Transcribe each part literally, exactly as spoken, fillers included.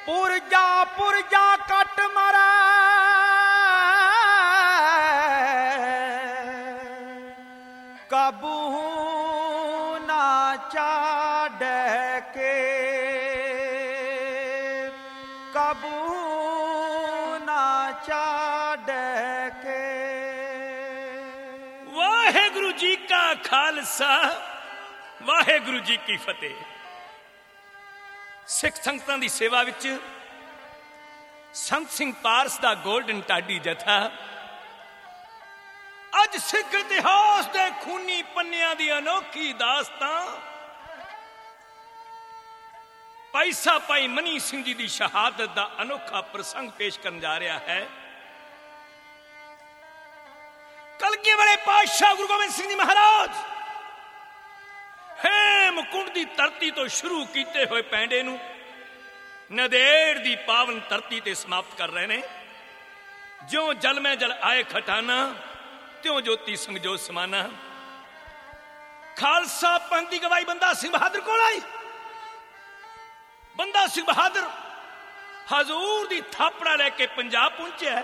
पुरजा पुरजा कट मरै कबू ना चाड़े के कबू ना चाड़े के। वाहेगुरु जी का खालसा वाहेगुरु जी की फतेह। सिख संगतां दी सेवा विच संत सिंह पारस दा गोल्डन टाडी जथा अज सिख इतिहास दे खूनी पन्नियां दी अनोखी दास्तां पैसा पाई मनी सिंह जी दी शहादत दा अनोखा प्रसंग पेश करन जा रहा है। कलगी वाले पातशाह गुरु गोबिंद सिंह जी महाराज हेमकुंड दी धरती तो शुरू कीते हुए पैंडे नू नदेड़ दी पावन धरती ते समाप्त कर रहे ने। ज्यों जल में जल आए खटाना त्यों ज्योति संगजो समाना। खालसा पंथ दी गवाही बंदा सिंह बहादुर कोल आई। बंदा सिंह बहादुर हजूर दी थापड़ा लेके पंजाब पहुंचे।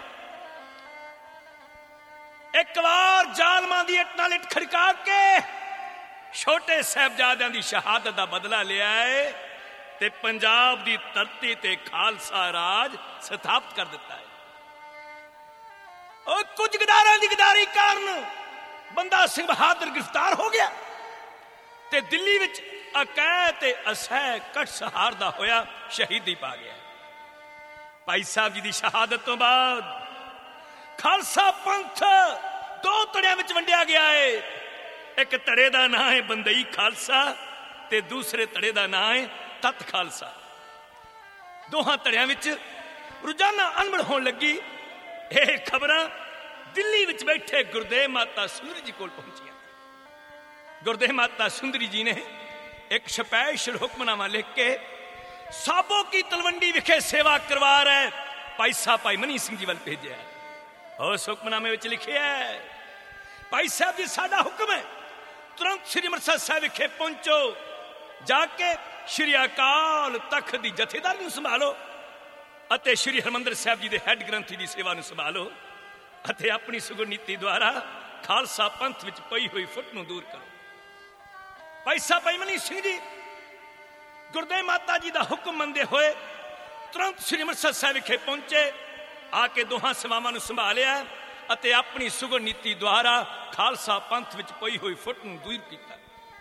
एक बार जालमां दी इट नाल इट खड़का के छोटे साहबजादियां दी शहादत दा बदला लिया है ते पंजाब दी धरती ते खालसा राज स्थापित कर दिता है। और कुछ गदारां दी गदारी कारण बंदा सिंह बहादुर गिरफ्तार हो गया ते दिल्ली विच अकैद ते असह कट सहार दा होया शहीदी पा गया। भाई साहब जी दी शहादत तो बाद खालसा पंथ दो धड़ियां विच वंडिया गया है। एक धड़े का नाम है बंदई खालसा ते दूसरे धड़े का नाम है तत खालसा। दोहां धड़ियां विच रोजाना अनबड़ होने लगी। यह खबर दिल्ली विच बैठे गुरुदेव माता सुंदरी जी कोल पहुंचिया। गुरुदेव माता सुंदरी जी ने एक स्पेशल हुक्मनामा लिख के साबो की तलवंडी विखे सेवा करवा रहे भाई साहब भाई मनी सिंह जी वाल भेजा। उस हुक्मनामे विच लिखिया है भाई साहब जी साडा हुक्म है तुरंत श्री अमृतसर साहिब विखे पहुंचो, जाके श्री अकाल तख्त दी जथेदारी नूं संभालो अते श्री हरमंदर साहिब जी दे हैड ग्रंथी दी सेवा नूं संभालो अते अपनी सुगुण नीति द्वारा खालसा पंथ विच पई हुई फुट नूं दूर करो। भाई साहब भाई मनी सिंह जी गुरुदेव माता जी दा हुक्म मनदे होए तुरंत श्री अमृतसर साहिब विखे पहुंचे। आके दोहां सेवावां नूं संभालिया अते अपनी सुगुण नीति द्वारा खालसा पंथ विच पई हुई फुट नूं दूर कीता।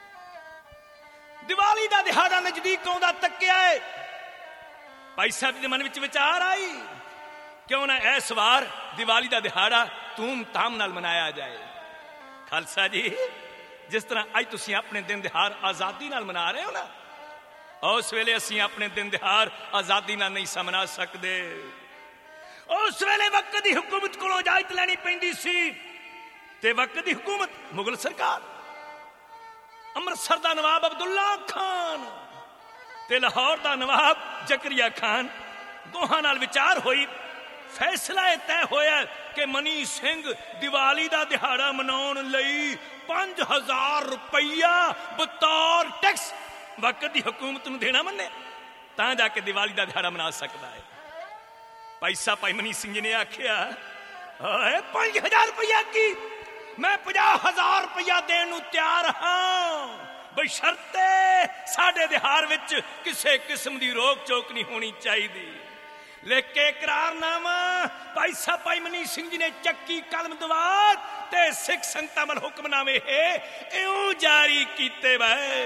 दिवाली दा दिहाड़ा नजदीक आउंदा तक्किया है। भाई साहब दे मन विच विचार आई क्यों ना इस वार दिवाली दा दिहाड़ा धूम धाम नाल मनाया जाए। खालसा जी जिस तरह अज तुसीं अपने दिन दिहाड़ आजादी नाल मना रहे हो ना, उस वेले असीं अपने दिन दिहाड़ आजादी नाल नहीं सा मना सकदे। उस वेले वक्त की हुकूमत को इजाजत लैनी पैंदी सी ते वक्त की हुकूमत मुगल सरकार अमृतसर दा नवाब अब्दुल्ला खान ते लाहौर दा नवाब जकरिया खान दोहां नाल विचार होई। फैसला यह तय होया कि मनी सिंह दिवाली दा दिहाड़ा मनाउण लई पांच हजार रुपया बतौर टैक्स वक्त की हुकूमत नूं देना मन्ने तां जाके दिवाली दा दिहाड़ा मना सकदा है। भाई साहब भाई मनी सिंह जी ने आखिया पांच हजार रुपया की मैं पचास हजार रुपया देने नूं तैयार हाँ बशर्ते साडे दिहाड़ विच किसी किस्म की रोक चोक नहीं होनी चाहिए। लेके करारनामा भाई साहब भाई मनी सिंह जी ने चक्की कलम दवार ते सिख संगतां वल हुक्मनामे इउं जारी कीते वे।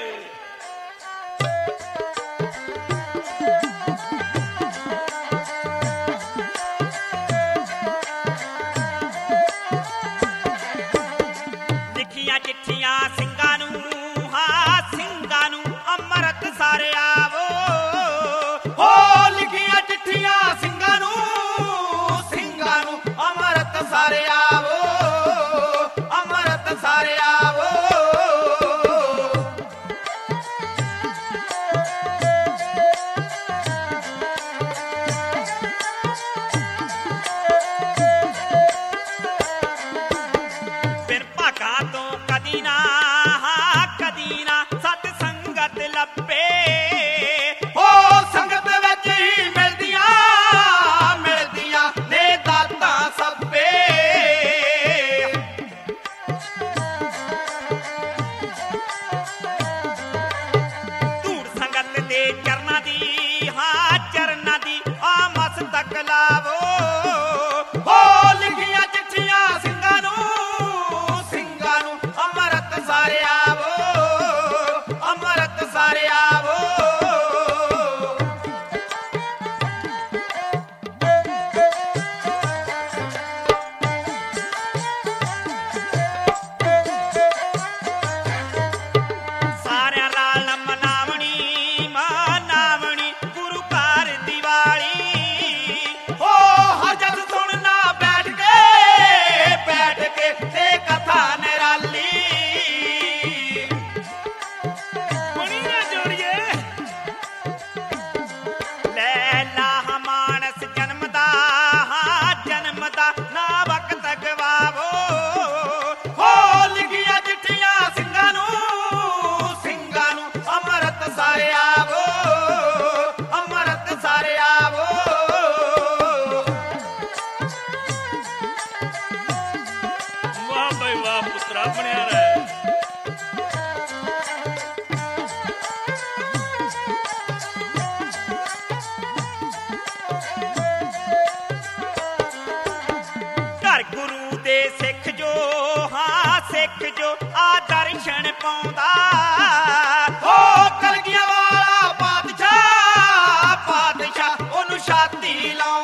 चिट्ठियां सिंगां नूं हां सिंगां नूं अमृत सारे आवो हो लिखियां चिट्ठियां सिंगां नूं सिंगां नूं अमृत सारे आवो अमृत सारे आवो। सत संगत लपे हो संगत विच ही मिलदी ਬੱਤੀ ਲਾਉਣ